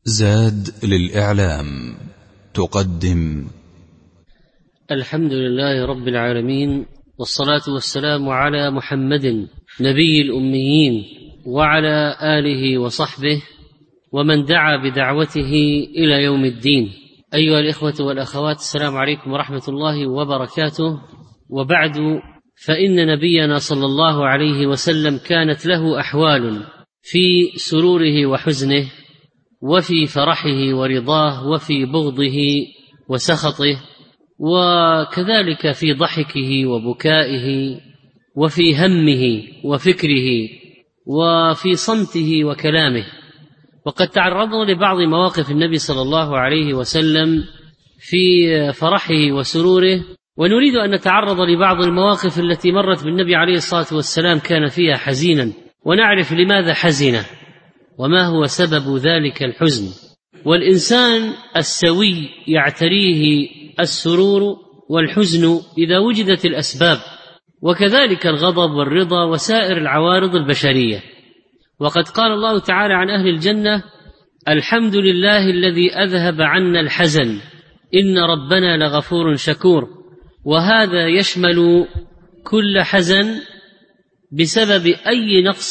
زاد للإعلام تقدم الحمد لله رب العالمين، والصلاة والسلام على محمد نبي الأميين وعلى آله وصحبه ومن دعا بدعوته إلى يوم الدين. أيها الإخوة والأخوات، السلام عليكم ورحمة الله وبركاته. وبعد، فإن نبينا صلى الله عليه وسلم كانت له أحوال في سروره وحزنه، وفي فرحه ورضاه، وفي بغضه وسخطه، وكذلك في ضحكه وبكائه، وفي همه وفكره، وفي صمته وكلامه. وقد تعرضنا لبعض مواقف النبي صلى الله عليه وسلم في فرحه وسروره، ونريد أن نتعرض لبعض المواقف التي مرت بالنبي عليه الصلاة والسلام كان فيها حزينا، ونعرف لماذا حزن وما هو سبب ذلك الحزن. والإنسان السوي يعتريه السرور والحزن إذا وجدت الأسباب، وكذلك الغضب والرضا وسائر العوارض البشرية. وقد قال الله تعالى عن أهل الجنة: الحمد لله الذي أذهب عنا الحزن إن ربنا لغفور شكور. وهذا يشمل كل حزن بسبب أي نقص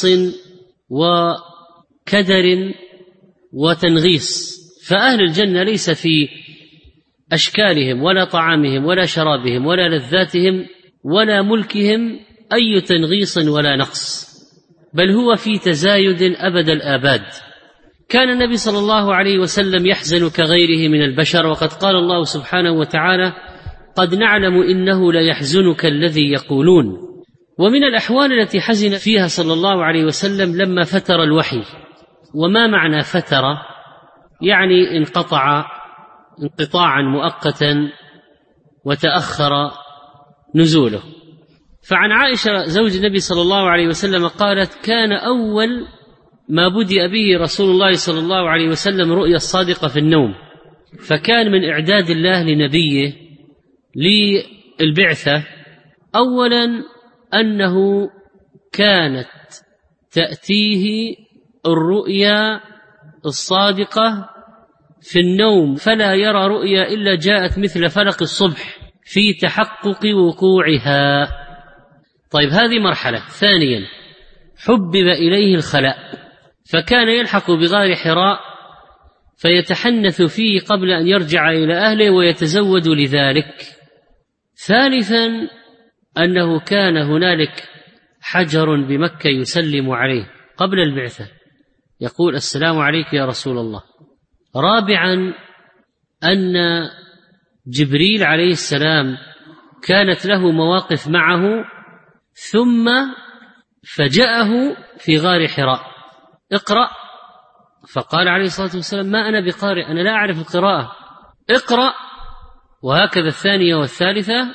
وكدر وتنغيص. فأهل الجنة ليس في أشكالهم ولا طعامهم ولا شرابهم ولا لذاتهم ولا ملكهم أي تنغيص ولا نقص، بل هو في تزايد أبد الآباد. كان النبي صلى الله عليه وسلم يحزن كغيره من البشر، وقد قال الله سبحانه وتعالى: قد نعلم إنه ليحزنك الذي يقولون. ومن الأحوال التي حزن فيها صلى الله عليه وسلم لما فتر الوحي. وما معنى فتر؟ يعني انقطع انقطاعا مؤقتا وتأخر نزوله. فعن عائشة زوج النبي صلى الله عليه وسلم قالت: كان أول ما بدأ به رسول الله صلى الله عليه وسلم رؤيا الصادقة في النوم، فكان من إعداد الله لنبيه للبعثة أولا أنه كانت تأتيه الرؤيا الصادقة في النوم، فلا يرى رؤيا إلا جاءت مثل فلق الصبح في تحقق وقوعها. طيب، هذه مرحلة. ثانيا، حبب إليه الخلاء، فكان يلحق بغار حراء فيتحنث فيه قبل أن يرجع إلى أهله ويتزود لذلك. ثالثا، أنه كان هنالك حجر بمكة يسلم عليه قبل البعثة، يقول: السلام عليك يا رسول الله. رابعا، أن جبريل عليه السلام كانت له مواقف معه، ثم فجأه في غار حراء: اقرأ. فقال عليه الصلاة والسلام: ما أنا بقارئ، أنا لا أعرف القراءة، اقرأ. وهكذا الثانية والثالثة،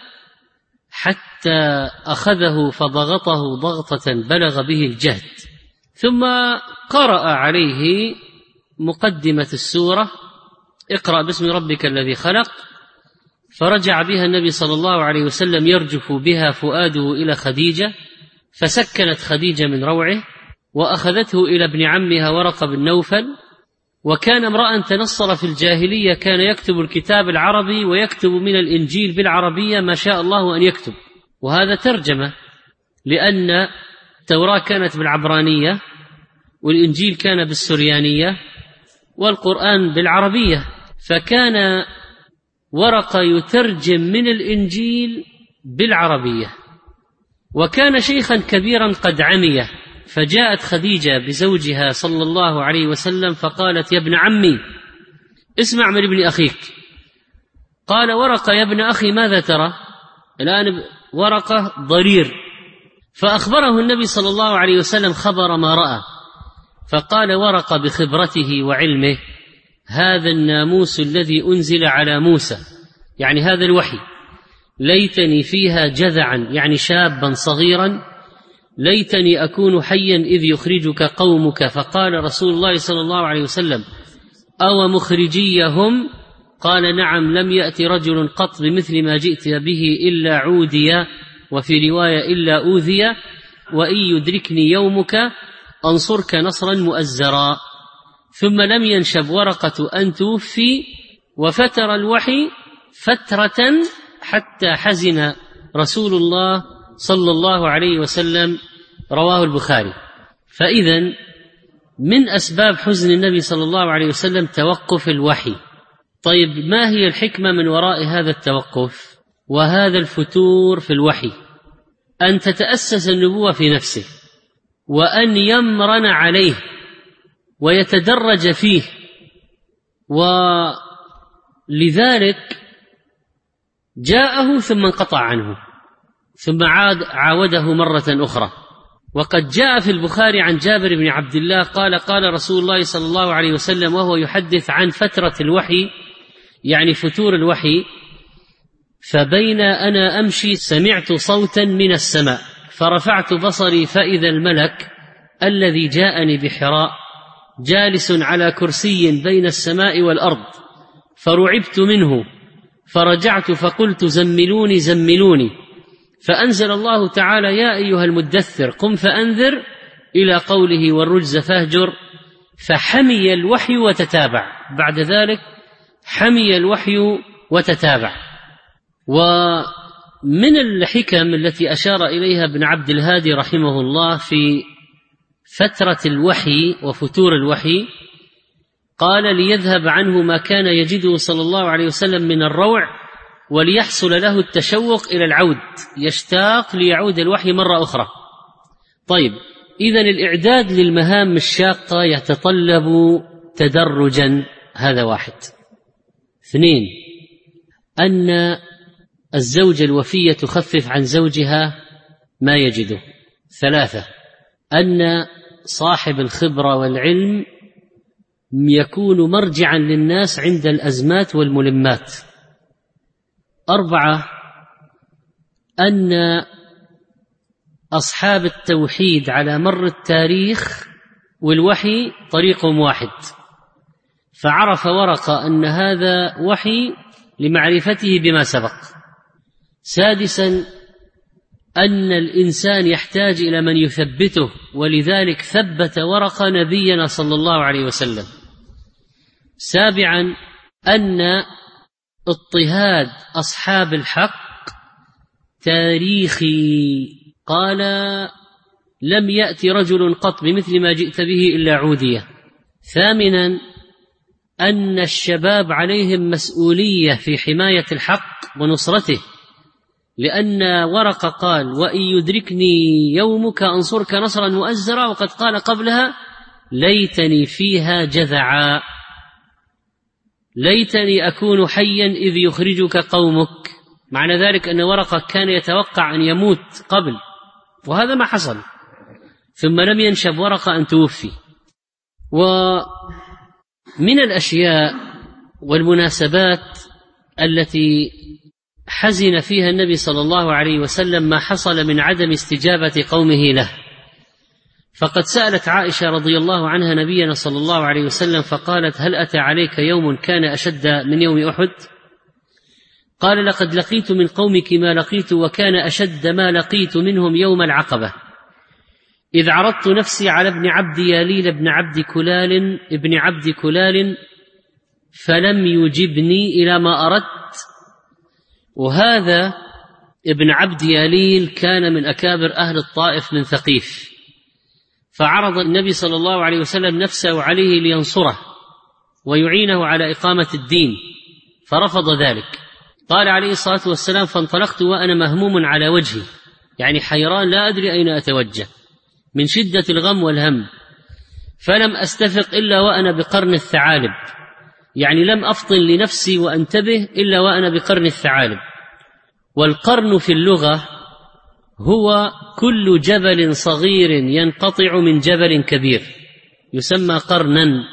حتى أخذه فضغطه ضغطة بلغ به الجهد، ثم قرأ عليه مقدمة السورة: اقرأ باسم ربك الذي خلق. فرجع بها النبي صلى الله عليه وسلم يرجف بها فؤاده إلى خديجة، فسكنت خديجة من روعه، وأخذته إلى ابن عمها ورقة بن نوفل. وكان امرأ تنصر في الجاهلية، كان يكتب الكتاب العربي ويكتب من الإنجيل بالعربية ما شاء الله أن يكتب، وهذا ترجمة، لأن التوراة كانت بالعبرانية والإنجيل كان بالسريانية والقرآن بالعربية. فكان ورقة يترجم من الإنجيل بالعربية، وكان شيخا كبيرا قد عمي. فجاءت خديجة بزوجها صلى الله عليه وسلم فقالت: يا ابن عمي، اسمع من ابن أخيك. قال ورقة: يا ابن أخي، ماذا ترى؟ الآن ورقة ضرير. فأخبره النبي صلى الله عليه وسلم خبر ما رأى، فقال ورقة بخبرته وعلمه: هذا الناموس الذي أنزل على موسى، يعني هذا الوحي، ليتني فيها جذعا، يعني شابا صغيرا، ليتني أكون حيا إذ يخرجك قومك. فقال رسول الله صلى الله عليه وسلم: أو مخرجيهم؟ قال: نعم، لم يأتي رجل قط بمثل ما جئت به إلا عودي، وفي رواية إلا أوذي، وإن يدركني يومك أنصرك نصرا مؤزرا. ثم لم ينشب ورقة أن توفي، وفتر الوحي فترة حتى حزن رسول الله صلى الله عليه وسلم، رواه البخاري. فإذن من أسباب حزن النبي صلى الله عليه وسلم توقف الوحي. طيب، ما هي الحكمة من وراء هذا التوقف وهذا الفتور في الوحي؟ أن تتأسس النبوة في نفسه، وأن يمرن عليه ويتدرج فيه، ولذلك جاءه ثم انقطع عنه ثم عاوده مرة أخرى. وقد جاء في البخاري عن جابر بن عبد الله قال: قال رسول الله صلى الله عليه وسلم وهو يحدث عن فترة الوحي، يعني فتور الوحي: فبين أنا أمشي سمعت صوتا من السماء، فرفعت بصري فإذا الملك الذي جاءني بحراء جالس على كرسي بين السماء والأرض، فرعبت منه، فرجعت فقلت: زملوني زملوني. فأنزل الله تعالى: يا أيها المدثر قم فأنذر، إلى قوله: والرجز فاهجر. فحمي الوحي وتتابع، بعد ذلك حمي الوحي وتتابع. ومن الحكم التي أشار إليها ابن عبد الهادي رحمه الله في فترة الوحي وفتور الوحي، قال: ليذهب عنه ما كان يجده صلى الله عليه وسلم من الروع، وليحصل له التشوق إلى العود، يشتاق ليعود الوحي مرة أخرى. طيب، إذن الإعداد للمهام الشاقة يتطلب تدرجا، هذا واحد. 2، أن الزوجة الوفية تخفف عن زوجها ما يجده. 3، أن صاحب الخبرة والعلم يكون مرجعا للناس عند الأزمات والملمات. 4، أن أصحاب التوحيد على مر التاريخ والوحي طريقهم واحد، فعرف ورقة أن هذا وحي لمعرفته بما سبق. 6، أن الإنسان يحتاج إلى من يثبته، ولذلك ثبت ورقة نبينا صلى الله عليه وسلم. 7، أن اضطهاد أصحاب الحق تاريخي، قال: لم يأتي رجل قط بمثل ما جئت به إلا عودية. 8، أن الشباب عليهم مسؤولية في حماية الحق ونصرته، لأن ورقة قال: وإن يدركني يومك أنصرك نصرا مؤزرا، وقد قال قبلها: ليتني فيها جذعا، ليتني أكون حيا إذ يخرجك قومك. معنى ذلك أن ورقة كان يتوقع أن يموت قبل، وهذا ما حصل، ثم لم ينشب ورقة أن توفي. ومن الأشياء والمناسبات التي حزن فيها النبي صلى الله عليه وسلم ما حصل من عدم استجابة قومه له. فقد سألت عائشة رضي الله عنها نبينا صلى الله عليه وسلم فقالت: هل أتى عليك يوم كان أشد من يوم أحد؟ قال: لقد لقيت من قومك ما لقيت، وكان أشد ما لقيت منهم يوم العقبة، إذ عرضت نفسي على ابن عبد ياليل ابن عبد كلال فلم يجبني إلى ما أردت. وهذا ابن عبد ياليل كان من أكابر أهل الطائف من ثقيف، فعرض النبي صلى الله عليه وسلم نفسه عليه لينصره ويعينه على إقامة الدين، فرفض ذلك. قال عليه الصلاة والسلام: فانطلقت وأنا مهموم على وجهي، يعني حيران لا أدري أين أتوجه من شدة الغم والهم، فلم أستفق إلا وأنا بقرن الثعالب، يعني لم أفطن لنفسي وأنتبه إلا وأنا بقرن الثعالب. والقرن في اللغة هو كل جبل صغير ينقطع من جبل كبير يسمى قرنا،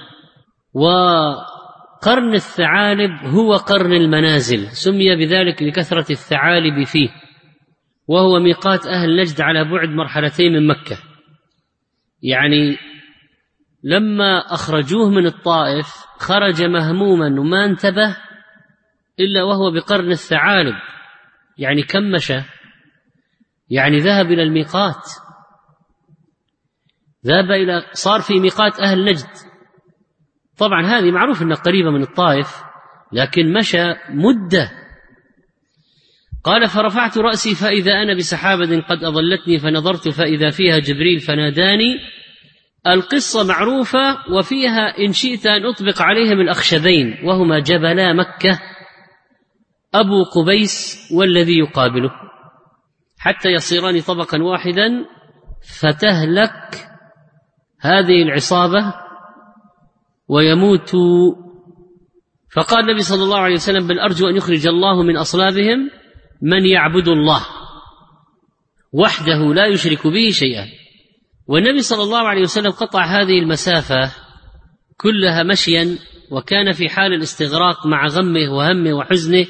وقرن الثعالب هو قرن المنازل، سمي بذلك لكثرة الثعالب فيه، وهو ميقات أهل نجد على بعد مرحلتين من مكة. يعني لما أخرجوه من الطائف خرج مهموما وما انتبه إلا وهو بقرن الثعالب، يعني كم مشى؟ يعني ذهب إلى الميقات، صار في ميقات أهل نجد، طبعا هذه معروف أنها قريبة من الطائف، لكن مشى مدة. قال: فرفعت رأسي فإذا أنا بسحابة قد أظلتني، فنظرت فإذا فيها جبريل فناداني. القصة معروفة، وفيها إن شئت أن أطبق عليهم الأخشبين، وهما جبلا مكة، أبو قبيس والذي يقابله، حتى يصيران طبقا واحدا فتهلك هذه العصابة ويموت. فقال النبي صلى الله عليه وسلم: بل أرجو أن يخرج الله من أصلابهم من يعبد الله وحده لا يشرك به شيئا. والنبي صلى الله عليه وسلم قطع هذه المسافة كلها مشيا، وكان في حال الاستغراق مع غمه وهمه وحزنه.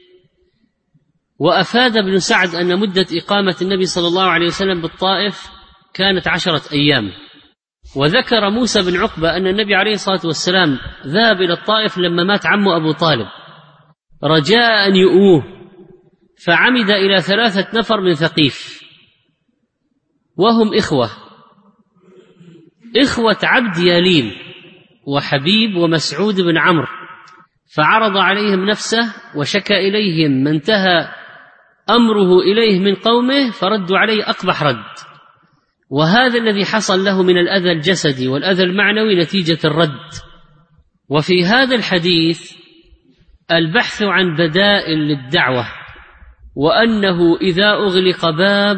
وأفاد ابن سعد أن مدة إقامة النبي صلى الله عليه وسلم بالطائف كانت 10 أيام. وذكر موسى بن عقبة أن النبي عليه الصلاة والسلام ذهب إلى الطائف لما مات عمه أبو طالب رجاء أن يؤوه، فعمد إلى 3 نفر من ثقيف، وهم إخوة عبد ياليل وحبيب ومسعود بن عمرو، فعرض عليهم نفسه وشكى إليهم ما انتهى أمره إليه من قومه، فردوا عليه أقبح رد. وهذا الذي حصل له من الأذى الجسدي والأذى المعنوي نتيجة الرد. وفي هذا الحديث البحث عن بدائل للدعوة، وأنه إذا أغلق باب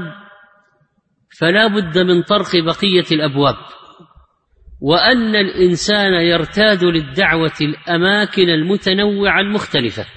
فلا بد من طرق بقية الأبواب، وأن الإنسان يرتاد للدعوة الأماكن المتنوعة المختلفة،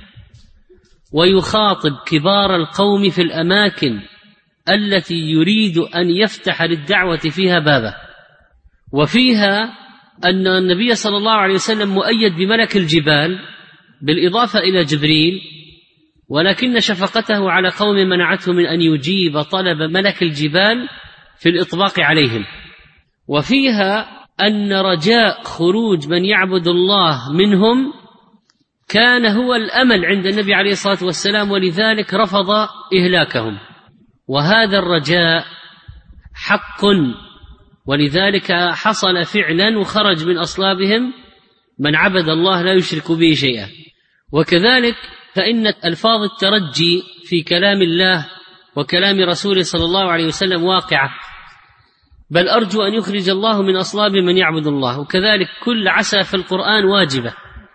ويخاطب كبار القوم في الأماكن التي يريد أن يفتح للدعوة فيها بابه. وفيها أن النبي صلى الله عليه وسلم مؤيد بملك الجبال بالإضافة إلى جبريل، ولكن شفقته على قوم منعته من أن يجيب طلب ملك الجبال في الإطباق عليهم. وفيها أن رجاء خروج من يعبد الله منهم كان هو الأمل عند النبي عليه الصلاة والسلام، ولذلك رفض إهلاكهم، وهذا الرجاء حق، ولذلك حصل فعلا وخرج من أصلابهم من عبد الله لا يشرك به شيئا. وكذلك فإن ألفاظ الترجي في كلام الله وكلام رسوله صلى الله عليه وسلم واقعة، بل أرجو أن يخرج الله من أصلاب من يعبد الله. وكذلك كل عسى في القرآن واجبة،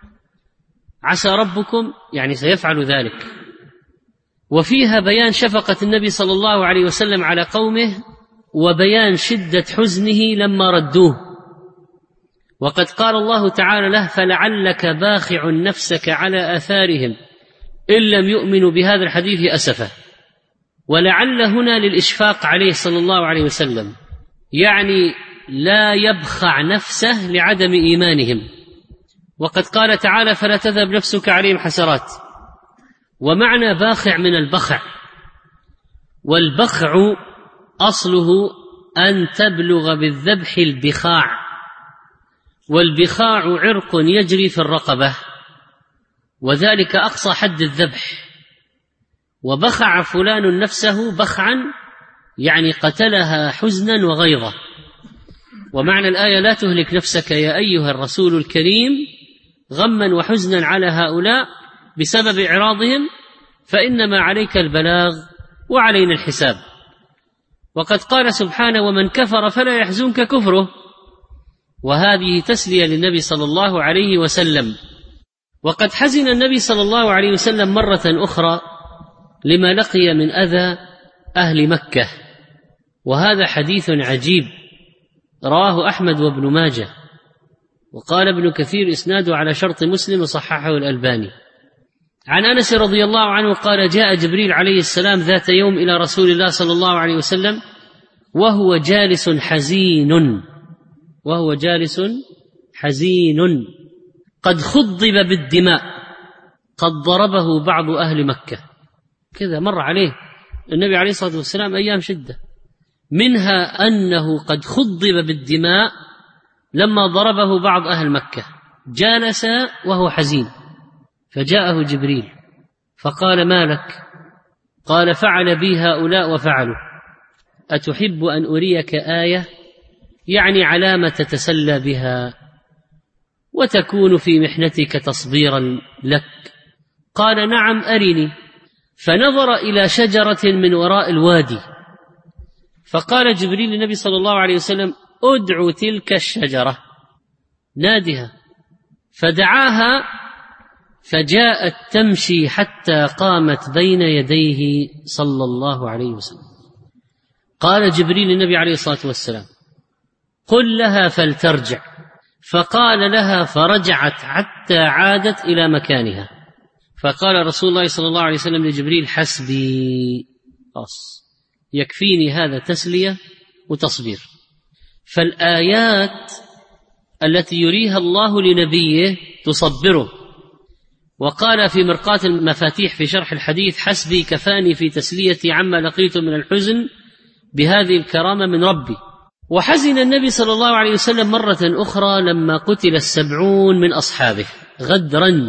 عسى ربكم يعني سيفعل ذلك. وفيها بيان شفقة النبي صلى الله عليه وسلم على قومه، وبيان شدة حزنه لما ردوه. وقد قال الله تعالى له: فلعلك باخع نفسك على آثارهم إن لم يؤمنوا بهذا الحديث أسفا. ولعل هنا للإشفاق عليه صلى الله عليه وسلم، يعني لا يبخع نفسه لعدم إيمانهم. وقد قال تعالى: فلا تذهب نفسك عليهم حسرات. ومعنى باخع من البخع، والبخع أصله أن تبلغ بالذبح البخاع، والبخاع عرق يجري في الرقبة، وذلك أقصى حد الذبح. وبخع فلان نفسه بخعا يعني قتلها حزنا وغيظا. ومعنى الآية: لا تهلك نفسك يا أيها الرسول الكريم غما وحزنا على هؤلاء بسبب إعراضهم، فإنما عليك البلاغ وعلينا الحساب. وقد قال سبحانه: ومن كفر فلا يحزنك كفره، وهذه تسلية للنبي صلى الله عليه وسلم. وقد حزن النبي صلى الله عليه وسلم مرة أخرى لما لقي من أذى أهل مكة، وهذا حديث عجيب رواه أحمد وابن ماجه، وقال ابن كثير إسناده على شرط مسلم وصححه الألباني. عن أنس رضي الله عنه قال: جاء جبريل عليه السلام ذات يوم إلى رسول الله صلى الله عليه وسلم وهو جالس حزين قد خضب بالدماء، قد ضربه بعض أهل مكة. كذا مر عليه النبي عليه الصلاة والسلام أيام شدة، منها أنه قد خضب بالدماء لما ضربه بعض أهل مكة. جالس وهو حزين، فجاءه جبريل فقال: ما لك؟ قال: فعل بي هؤلاء وفعلوا، أتحب أن أريك آية؟ يعني علامة تتسلى بها. وتكون في محنتك تصبيرا لك. قال نعم أرني. فنظر إلى شجرة من وراء الوادي، فقال جبريل للنبي صلى الله عليه وسلم ادع تلك الشجرة، نادها. فدعاها فجاءت تمشي حتى قامت بين يديه صلى الله عليه وسلم. قال جبريل للنبي عليه الصلاة والسلام قل لها فلترجع، فقال لها فرجعت حتى عادت إلى مكانها. فقال رسول الله صلى الله عليه وسلم لجبريل حسبي، يكفيني هذا تسلية وتصبير. فالآيات التي يريها الله لنبيه تصبره. وقال في مرقاة المفاتيح في شرح الحديث حسبي كفاني في تسليتي عما لقيت من الحزن بهذه الكرامة من ربي. وحزن النبي صلى الله عليه وسلم مرة أخرى لما قتل 70 من أصحابه غدرا.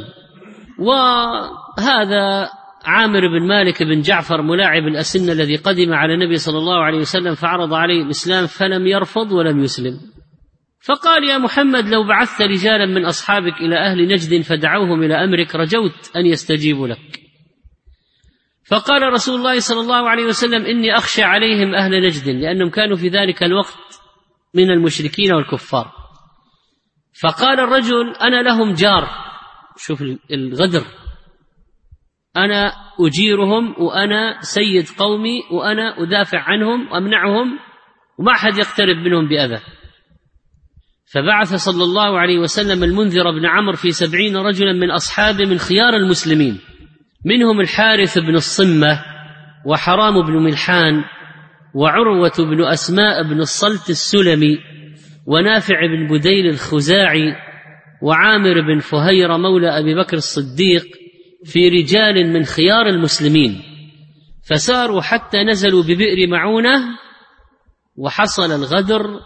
وهذا عامر بن مالك بن جعفر ملاعب الأسنة الذي قدم على النبي صلى الله عليه وسلم فعرض عليه الإسلام فلم يرفض ولم يسلم. فقال يا محمد لو بعثت رجالا من أصحابك إلى أهل نجد فدعوهم إلى أمرك رجوت أن يستجيبوا لك. فقال رسول الله صلى الله عليه وسلم إني أخشى عليهم أهل نجد لأنهم كانوا في ذلك الوقت من المشركين والكفار. فقال الرجل أنا لهم جار، شوف الغدر، أنا أجيرهم وأنا سيد قومي وأنا أدافع عنهم وأمنعهم وما أحد يقترب منهم بأذى. فبعث صلى الله عليه وسلم المنذر بن عمرو في 70 رجلا من أصحابه من خيار المسلمين، منهم الحارث بن الصمة وحرام بن ملحان وعروة بن أسماء بن الصلت السلمي ونافع بن بديل الخزاعي وعامر بن فهير مولى أبي بكر الصديق في رجال من خيار المسلمين. فساروا حتى نزلوا ببئر معونة وحصل الغدر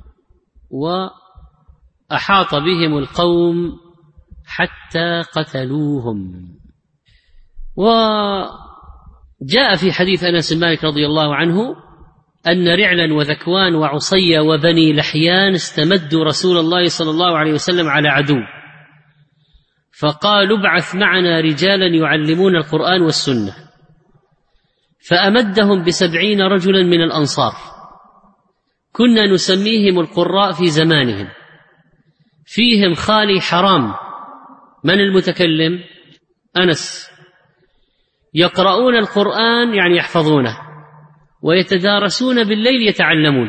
وأحاط بهم القوم حتى قتلوهم. وجاء في حديث أنس بن مالك رضي الله عنه أن رعلا وذكوان وعصي وبني لحيان استمدوا رسول الله صلى الله عليه وسلم على عدو، فقالوا ابعث معنا رجالا يعلمون القرآن والسنة. فأمدهم ب70 رجلا من الأنصار كنا نسميهم القراء في زمانهم، فيهم خالي حرام. من المتكلم؟ أنس. يقرؤون القرآن يعني يحفظونه، ويتدارسون بالليل يتعلمون.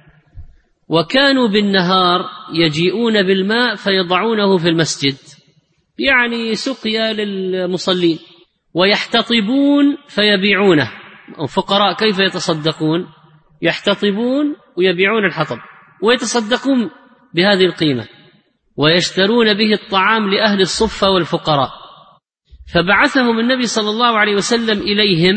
وكانوا بالنهار يجيئون بالماء فيضعونه في المسجد، يعني سقيا للمصلين، ويحتطبون فيبيعونه. الفقراء كيف يتصدقون؟ يحتطبون ويبيعون الحطب ويتصدقون بهذه القيمة، ويشترون به الطعام لأهل الصفة والفقراء. فبعثهم النبي صلى الله عليه وسلم إليهم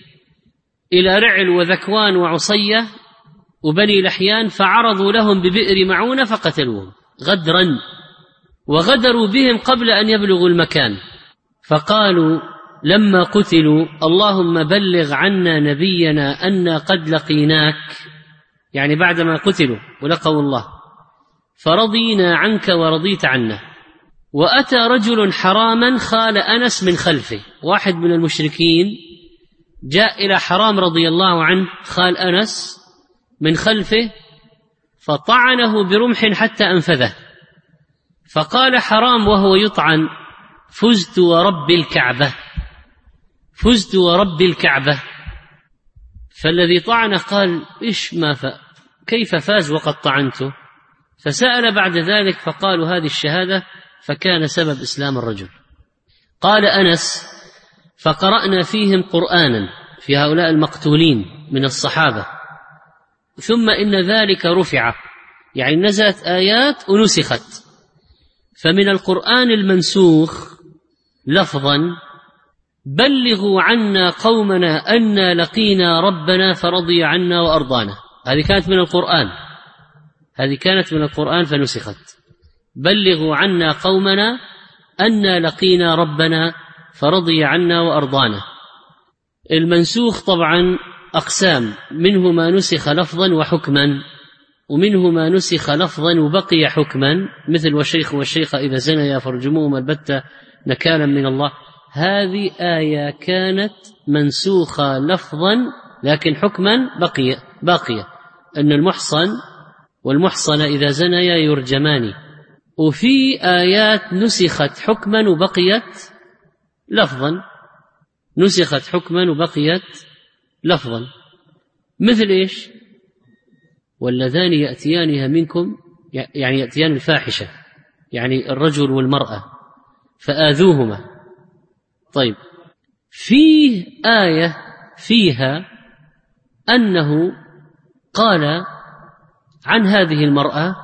إلى رعل وذكوان وعصية وبني لحيان، فعرضوا لهم ببئر معونة فقتلوهم غدرا، وغدروا بهم قبل أن يبلغوا المكان. فقالوا لما قتلوا اللهم بلغ عنا نبينا أنا قد لقيناك، يعني بعدما قتلوا ولقوا الله، فرضينا عنك ورضيت عنا. وأتى رجل حراما خال أنس من خلفه، واحد من المشركين جاء إلى حرام رضي الله عنه خال أنس من خلفه فطعنه برمح حتى أنفذه. فقال حرام وهو يطعن فزت ورب الكعبة، فزت ورب الكعبة. فالذي طعنه قال كيف فاز وقد طعنته؟ فسأل بعد ذلك فقالوا هذه الشهادة، فكان سبب إسلام الرجل. قال أنس فقرأنا فيهم قرآنا في هؤلاء المقتولين من الصحابة، ثم إن ذلك رفع، يعني نزلت آيات ونسخت. فمن القرآن المنسوخ لفظا بلغوا عنا قومنا أنا لقينا ربنا فرضي عنا وأرضانا، هذه كانت من القرآن، هذه كانت من القرآن فنسخت. بلغوا عنا قومنا أنا لقينا ربنا فرضي عنا وأرضانا. المنسوخ طبعا أقسام، منه ما نسخ لفظا وحكما، ومنه ما نسخ لفظا وبقي حكما، مثل والشيخ والشيخة إذا زنيا فارجموهما البتة نكالا من الله. هذه آية كانت منسوخة لفظا لكن حكما باقية، أن المحصن والمحصنة إذا زنيا يرجمان. وفي آيات نسخت حكما وبقيت لفظا، نسخت حكما وبقيت لفظا، مثل إيش؟ واللذان يأتيانها منكم، يعني يأتيان الفاحشة، يعني الرجل والمرأة، فآذوهما. طيب، فيه آية فيها أنه قال عن هذه المرأة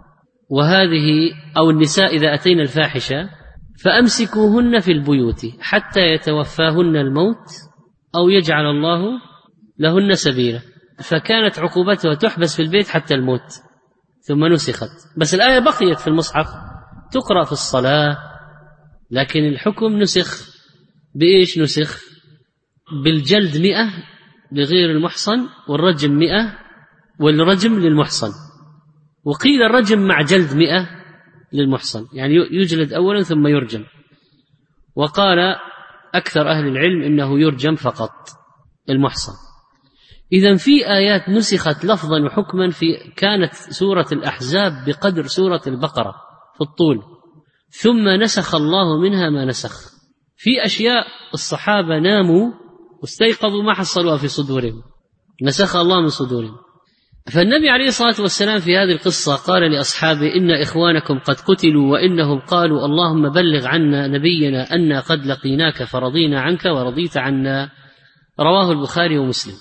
وهذه أو النساء إذا أتينا الفاحشة فأمسكوهن في البيوت حتى يتوفاهن الموت أو يجعل الله لهن سبيلا، فكانت عقوبتها تحبس في البيت حتى الموت، ثم نسخت. بس الآية بقيت في المصحف تقرأ في الصلاة، لكن الحكم نسخ بإيش؟ نسخ بالجلد 100 لغير المحصن، والرجم 100 والرجم للمحصن، وقيل الرجم مع جلد 100 للمحصن، يعني يجلد أولا ثم يرجم. وقال أكثر أهل العلم إنه يرجم فقط المحصن. إذن في آيات نسخت لفظا وحكما، كانت سورة الأحزاب بقدر سورة البقرة في الطول، ثم نسخ الله منها ما نسخ. في أشياء الصحابة ناموا واستيقظوا ما حصلوها في صدورهم، نسخ الله من صدورهم. فالنبي عليه الصلاة والسلام في هذه القصة قال لأصحابه: إن إخوانكم قد قتلوا وإنهم قالوا اللهم بلغ عنا نبينا أنا قد لقيناك فرضينا عنك ورضيت عنا. رواه البخاري ومسلم.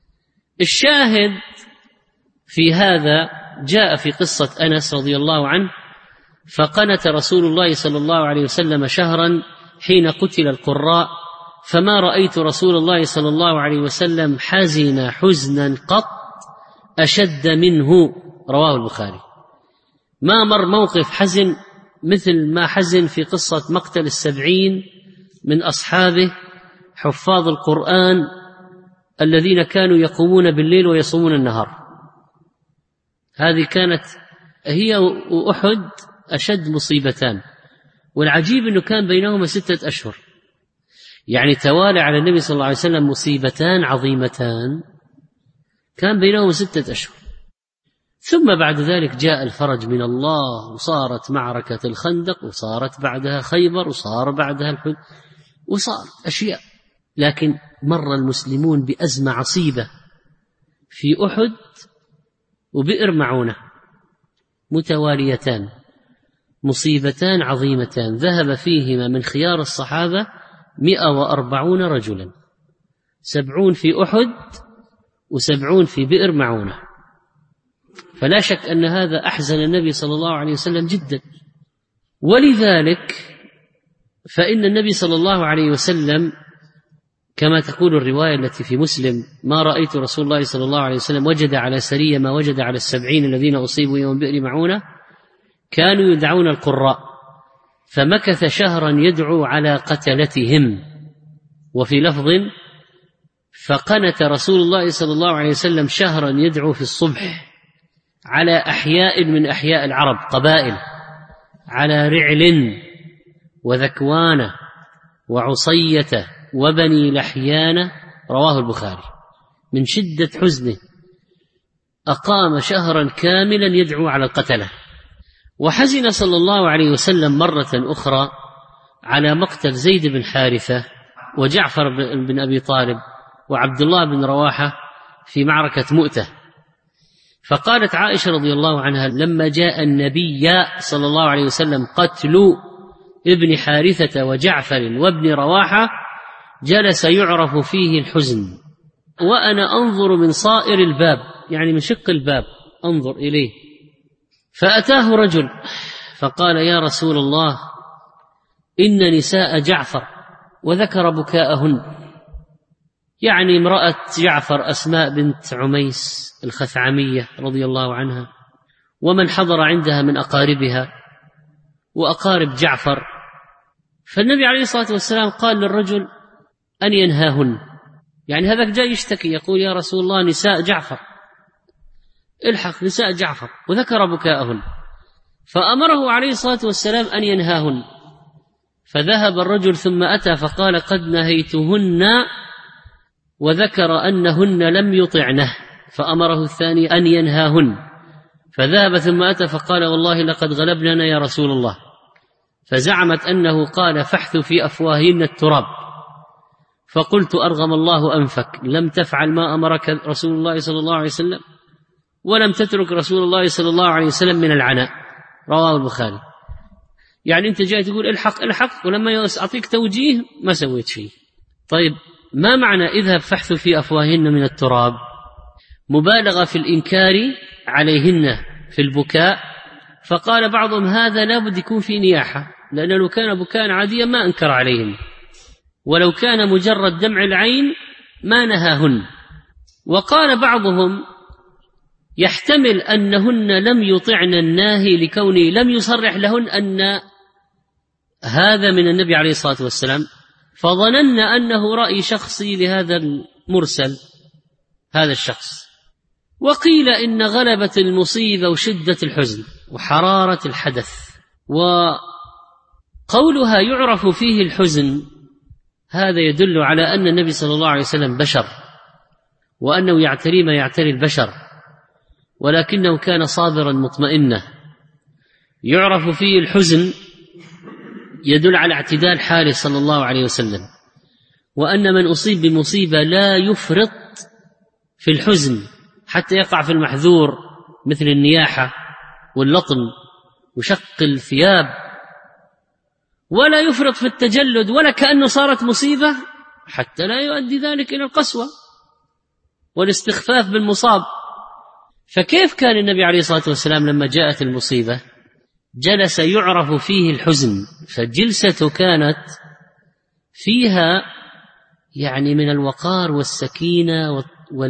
الشاهد في هذا جاء في قصة أنس رضي الله عنه: فقنت رسول الله صلى الله عليه وسلم شهرا حين قتل القراء، فما رأيت رسول الله صلى الله عليه وسلم حزن حزنا قط أشد منه. رواه البخاري. ما مر موقف حزن مثل ما حزن في قصة مقتل 70 من أصحابه حفاظ القرآن الذين كانوا يقومون بالليل ويصومون النهار. هذه كانت هي وأحد أشد مصيبتان، والعجيب أنه كان بينهما 6 أشهر، يعني توالى على النبي صلى الله عليه وسلم مصيبتان عظيمتان كان بينهما 6 أشهر. ثم بعد ذلك جاء الفرج من الله، وصارت معركة الخندق، وصارت بعدها خيبر، وصار بعدها الحد، وصارت أشياء. لكن مر المسلمون بأزمة عصيبة في أحد وبئر معونة متواليتان، مصيبتان عظيمتان ذهب فيهما من خيار الصحابة 140 رجلا، 70 في أحد و70 في بئر معونة. فلا شك أن هذا أحزن النبي صلى الله عليه وسلم جدا. ولذلك فإن النبي صلى الله عليه وسلم كما تقول الرواية التي في مسلم: ما رأيت رسول الله صلى الله عليه وسلم وجد على سرية ما وجد على 70 الذين أصيبوا يوم بئر معونة، كانوا يدعون القراء، فمكث شهرا يدعو على قتلتهم. وفي لفظ: فقنت رسول الله صلى الله عليه وسلم شهرا يدعو في الصبح على أحياء من أحياء العرب، قبائل، على رعل وذكوان وعصية وبني لحيان. رواه البخاري. من شدة حزنه أقام شهرا كاملا يدعو على القتلة. وحزن صلى الله عليه وسلم مرة أخرى على مقتل زيد بن حارثة وجعفر بن أبي طالب وعبد الله بن رواحة في معركة مؤتة. فقالت عائشة رضي الله عنها: لما جاء النبي صلى الله عليه وسلم قتل ابن حارثة وجعفر وابن رواحة جلس يعرف فيه الحزن، وأنا أنظر من صائر الباب، يعني من شق الباب أنظر إليه. فأتاه رجل فقال: يا رسول الله، إن نساء جعفر، وذكر بكاءهن، يعني امرأة جعفر أسماء بنت عميس الخثعمية رضي الله عنها، ومن حضر عندها من أقاربها وأقارب جعفر. فالنبي عليه الصلاة والسلام قال للرجل أن ينهاهن، يعني هذاك جاي يشتكي يقول: يا رسول الله، نساء جعفر. الحق نساء جعفر، وذكر بكاءهن، فأمره عليه الصلاة والسلام أن ينهاهن. فذهب الرجل ثم أتى فقال قد نهيتهن، وذكر أنهن لم يطعنه، فأمره الثاني أن ينهاهن. فذهب ثم أتى فقال والله لقد غلبننا يا رسول الله. فزعمت أنه قال فاحث في أفواههن التراب. فقلت أرغم الله أنفك، لم تفعل ما أمرك رسول الله صلى الله عليه وسلم، ولم تترك رسول الله صلى الله عليه وسلم من العناء. رواه البخاري. يعني أنت جاي تقول الحق الحق، ولما أعطيك توجيه ما سويت شيء. طيب ما معنى اذهب فاحث في أفواههن من التراب؟ مبالغة في الإنكار عليهن في البكاء. فقال بعضهم هذا لا بد يكون في نياحة، لأنه لو كان بكاء عاديا ما أنكر عليهن، ولو كان مجرد دمع العين ما نهاهن. وقال بعضهم يحتمل أنهن لم يطعن الناهي لكونه لم يصرح لهن أن هذا من النبي عليه الصلاة والسلام، فظنن أنه رأي شخصي لهذا المرسل هذا الشخص. وقيل إن غلبة المصيبة وشدة الحزن وحرارة الحدث، وقولها يعرف فيه الحزن، هذا يدل على أن النبي صلى الله عليه وسلم بشر، وأنه يعتري ما يعتري البشر، ولكنه كان صابرا مطمئنا. يعرف فيه الحزن يدل على اعتدال حاله صلى الله عليه وسلم، وأن من أصيب بمصيبة لا يفرط في الحزن حتى يقع في المحذور مثل النياحة واللطم وشق الثياب، ولا يفرط في التجلد ولا كأنه صارت مصيبة، حتى لا يؤدي ذلك إلى القسوة والاستخفاف بالمصاب. فكيف كان النبي عليه الصلاة والسلام لما جاءت المصيبة جلس يعرف فيه الحزن؟ فجلسته كانت فيها يعني من الوقار والسكينة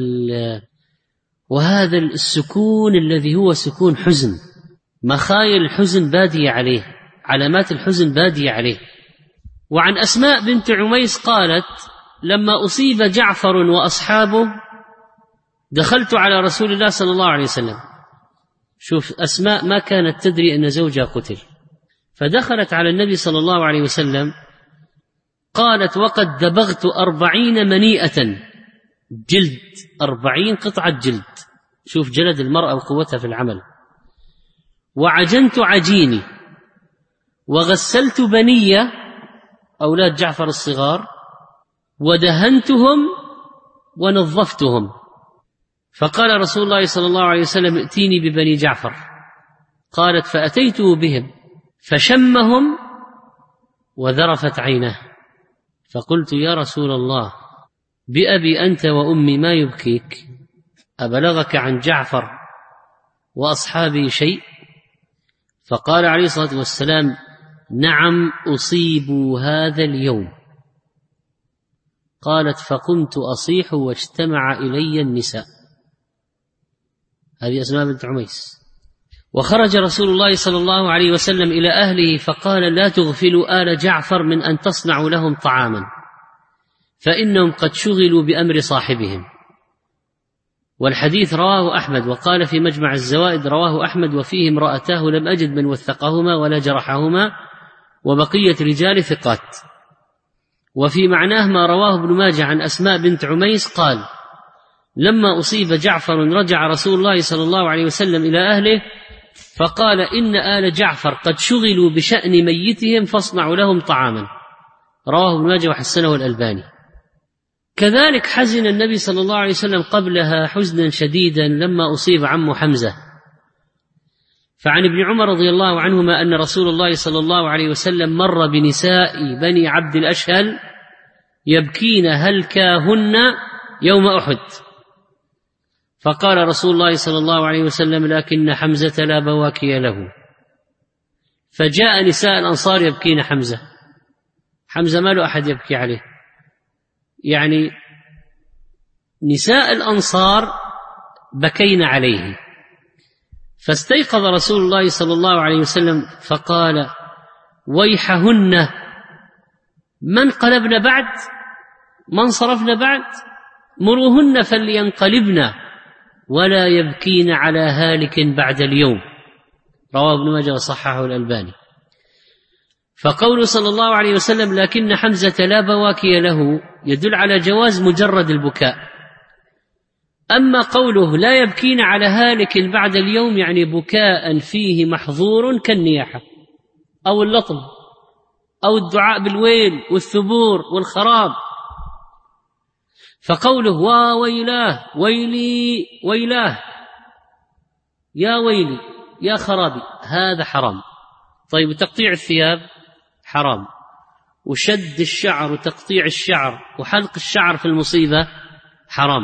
وهذا السكون الذي هو سكون حزن، مخايل الحزن بادية عليه، علامات الحزن بادية عليه. وعن أسماء بنت عميس قالت لما أصيب جعفر وأصحابه دخلت على رسول الله صلى الله عليه وسلم. شوف أسماء ما كانت تدري أن زوجها قتل، فدخلت على النبي صلى الله عليه وسلم قالت وقد دبغت 40 منيئة جلد، 40 قطعة جلد، شوف جلد المرأة وقوتها في العمل، وعجنت عجيني، وغسلت بنية أولاد جعفر الصغار، ودهنتهم ونظفتهم. فقال رسول الله صلى الله عليه وسلم ائتيني ببني جعفر. قالت فأتيته بهم فشمهم وذرفت عينه، فقلت يا رسول الله بأبي أنت وأمي ما يبكيك؟ أبلغك عن جعفر وأصحابه شيء؟ فقال عليه الصلاة والسلام نعم أصيبوا هذا اليوم. قالت فقمت أصيح واجتمع إلي النساء. هذه أسماء بنت عميس. وخرج رسول الله صلى الله عليه وسلم إلى أهله فقال لا تغفلوا آل جعفر من أن تصنعوا لهم طعاما، فإنهم قد شغلوا بأمر صاحبهم. والحديث رواه أحمد، وقال في مجمع الزوائد رواه أحمد وفيه امرأتاه لم أجد من وثقهما ولا جرحهما، وبقية رجال ثقات. وفي معناه ما رواه ابن ماجه عن أسماء بنت عميس قال لما أصيب جعفر رجع رسول الله صلى الله عليه وسلم إلى أهله فقال إن آل جعفر قد شغلوا بشأن ميتهم فاصنعوا لهم طعاما. رواه ابن ماجه وحسنه الألباني. كذلك حزن النبي صلى الله عليه وسلم قبلها حزنا شديدا لما أصيب عمه حمزة. فعن ابن عمر رضي الله عنهما أن رسول الله صلى الله عليه وسلم مر بنساء بني عبد الأشهل يبكين هلكاهن يوم أحد، فقال رسول الله صلى الله عليه وسلم لكن حمزة لا بواكي له. فجاء نساء الأنصار يبكين حمزة. حمزة ما له أحد يبكي عليه، يعني نساء الأنصار بكين عليه. فاستيقظ رسول الله صلى الله عليه وسلم فقال ويحهن من قلبن بعد، من صرفن بعد، مروهن فلينقلبن ولا يبكين على هالك بعد اليوم، رواه ابن ماجه وصححه الألباني. فقول صلى الله عليه وسلم لكن حمزة لا بواكي له يدل على جواز مجرد البكاء. أما قوله لا يبكين على هالك بعد اليوم يعني بكاء فيه محظور كالنياحة أو اللطم أو الدعاء بالويل والثبور والخراب. فقوله وويلاه ويلي ويلاه يا ويلي يا خرابي هذا حرام. طيب تقطيع الثياب حرام، وشد الشعر وتقطيع الشعر وحلق الشعر في المصيبة حرام.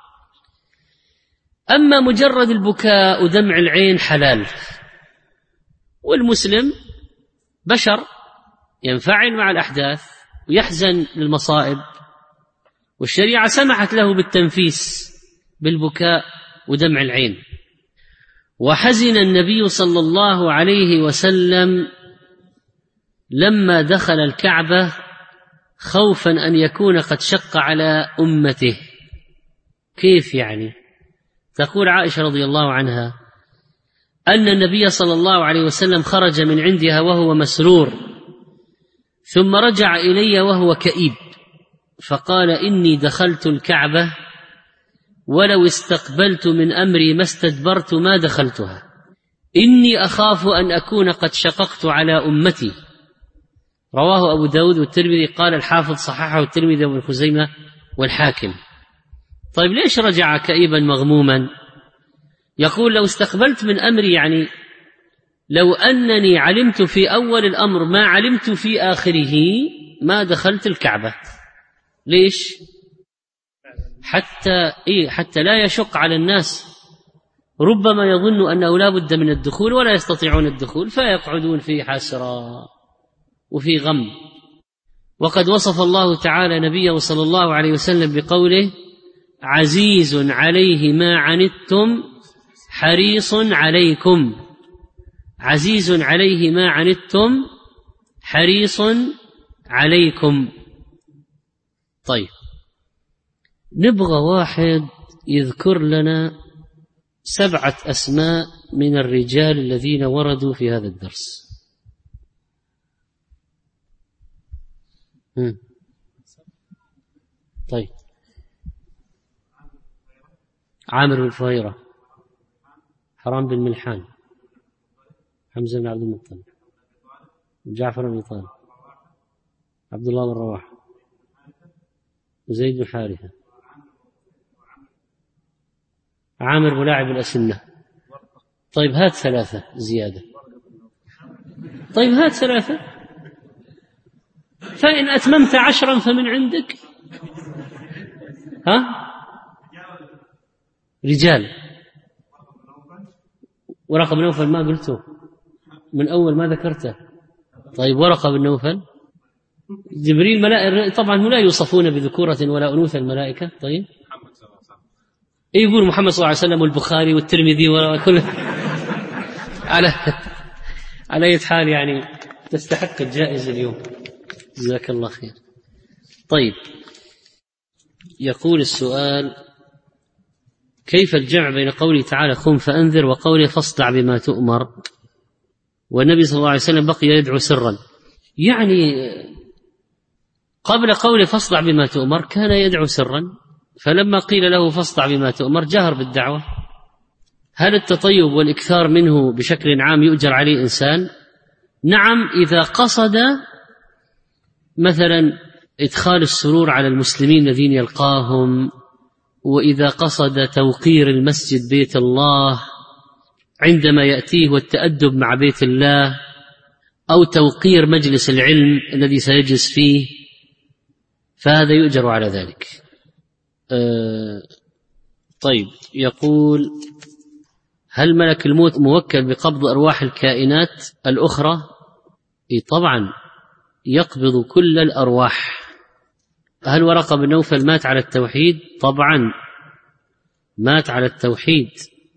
أما مجرد البكاء ودمع العين حلال، والمسلم بشر ينفعل مع الأحداث ويحزن للمصائب، والشريعة سمحت له بالتنفيس بالبكاء ودمع العين. وحزن النبي صلى الله عليه وسلم لما دخل الكعبة خوفا أن يكون قد شق على أمته. كيف يعني؟ تقول عائشة رضي الله عنها أن النبي صلى الله عليه وسلم خرج من عندها وهو مسرور، ثم رجع إلي وهو كئيب، فقال إني دخلت الكعبة ولو استقبلت من أمري ما استدبرت ما دخلتها، إني أخاف أن أكون قد شققت على أمتي. رواه أبو داود والترمذي، قال الحافظ صححه الترمذي وابن خزيمة والحاكم. طيب ليش رجع كئيبا مغموما؟ يقول لو استقبلت من أمري يعني لو أنني علمت في أول الأمر ما علمت في آخره ما دخلت الكعبة. ليش؟ حتى لا يشق على الناس، ربما يظن أنه لا بد من الدخول ولا يستطيعون الدخول فيقعدون في حسرة وفي غم. وقد وصف الله تعالى نبيه صلى الله عليه وسلم بقوله عزيز عليه ما عنتم حريص عليكم، عزيز عليه ما عنتم حريص عليكم. طيب نبغى واحد يذكر لنا 7 أسماء من الرجال الذين وردوا في هذا الدرس. طيب عامر بن فهيرة، حرام بن ملحان، حمزة بن عبد المطلب، جعفر بن طالب، عبد الله بن رواحة، وزيد بن حارثة، عامر ملاعب الأسنة. طيب هات 3 زيادة. طيب هات 3، فإن أتممت 10 فمن عندك. ها رجال. ورقة بن نوفل ما قلته من أول ما ذكرته. طيب ورقة بن نوفل، جبريل ملائكة طبعا هم لا يوصفون بذكورة ولا أنوثة الملائكة. طيب يقول محمد صلى الله عليه وسلم والبخاري والترمذي وكل على أي حال يعني تستحق الجائزة اليوم، جزاك الله خير. طيب يقول السؤال كيف الجمع بين قوله تعالى قم فأنذر وقوله فاصدع بما تؤمر؟ والنبي صلى الله عليه وسلم بقي يدعو سرا، يعني قبل قوله فاصدع بما تؤمر كان يدعو سرا، فلما قيل له فاصدع بما تؤمر جهر بالدعوة. هل التطيب والإكثار منه بشكل عام يؤجر عليه إنسان؟ نعم، إذا قصد مثلا إدخال السرور على المسلمين الذين يلقاهم، وإذا قصد توقير المسجد بيت الله عندما يأتيه والتأدب مع بيت الله، أو توقير مجلس العلم الذي سيجلس فيه، فهذا يؤجر على ذلك. طيب يقول هل ملك الموت موكل بقبض أرواح الكائنات الأخرى؟ طبعا يقبض كل الأرواح. هل ورقة بن نوفل مات على التوحيد؟ طبعا مات على التوحيد.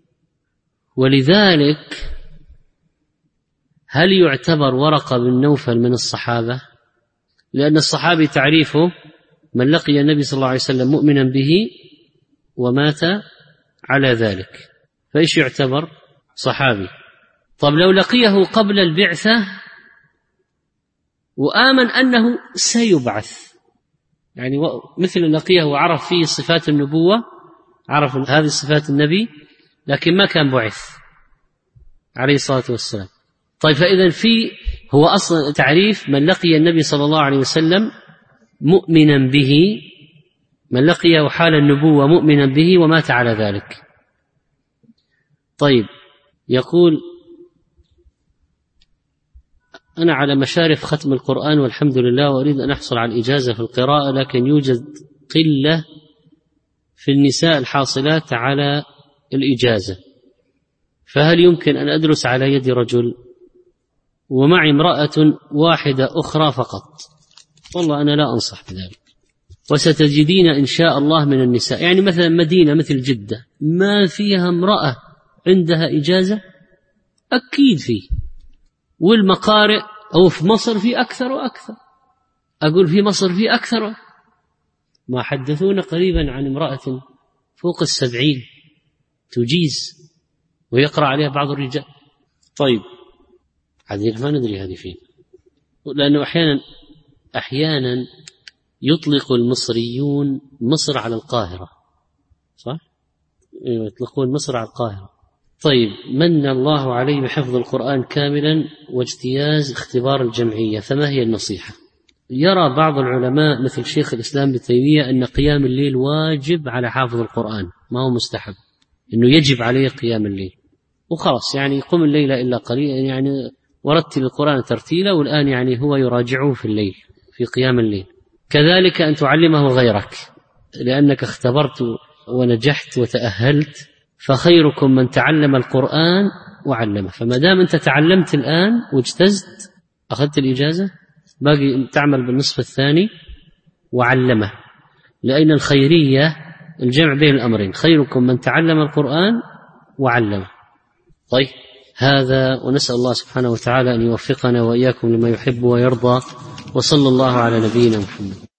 ولذلك هل يعتبر ورقة بن نوفل من الصحابة؟ لأن الصحابي تعريفه من لقي النبي صلى الله عليه وسلم مؤمنا به ومات على ذلك، فإيش يعتبر؟ صحابي. طب لو لقيه قبل البعثة وآمن أنه سيبعث، يعني مثل لقيه وعرف فيه صفات النبوة، عرف هذه صفات النبي لكن ما كان بعث عليه الصلاة والسلام. طيب فإذا هو أصلا تعريف من لقي النبي صلى الله عليه وسلم مؤمنا به، من لقيه حال النبوة مؤمنا به ومات على ذلك. طيب يقول: أنا على مشارف ختم القرآن والحمد لله، وأريد أن أحصل على الإجازة في القراءة، لكن يوجد قلة في النساء الحاصلات على الإجازة، فهل يمكن أن أدرس على يد رجل ومعي امرأة واحدة أخرى فقط؟ والله أنا لا أنصح بذلك، وستجدين إن شاء الله من النساء، يعني مثلا مدينة مثل جدة ما فيها امرأة عندها إجازة؟ أكيد فيه، والمقارئ أو في مصر في أكثر وأكثر، أقول في مصر في أكثر. ما حدثونا قريبا عن امرأة فوق 70 تجيز ويقرأ عليها بعض الرجال. طيب عادي ما ندري هذه فين، لأنه أحيانا يطلق المصريون مصر على القاهرة، صح؟ يطلقون مصر على القاهرة. طيب من الله عليه بحفظ القرآن كاملا واجتياز اختبار الجمعية، فما هي النصيحة؟ يرى بعض العلماء مثل شيخ الإسلام ابن تيمية أن قيام الليل واجب على حافظ القرآن، ما هو مستحب، أنه يجب عليه قيام الليل وخلاص، يعني قم الليل إلا قليلا، يعني ورتل القرآن ترتيلا، والآن يعني هو يراجعه في الليل في قيام الليل. كذلك أن تعلمه غيرك، لأنك اختبرت ونجحت وتأهلت، فخيركم من تعلم القرآن وعلمه. فما دام أنت تعلمت الآن واجتزت أخذت الإجازة، باقي تعمل بالنصف الثاني وعلمه، لأن الخيرية الجمع بين الأمرين، خيركم من تعلم القرآن وعلمه. طيب هذا، ونسأل الله سبحانه وتعالى أن يوفقنا وإياكم لما يحب ويرضى، وصلى الله على نبينا محمد.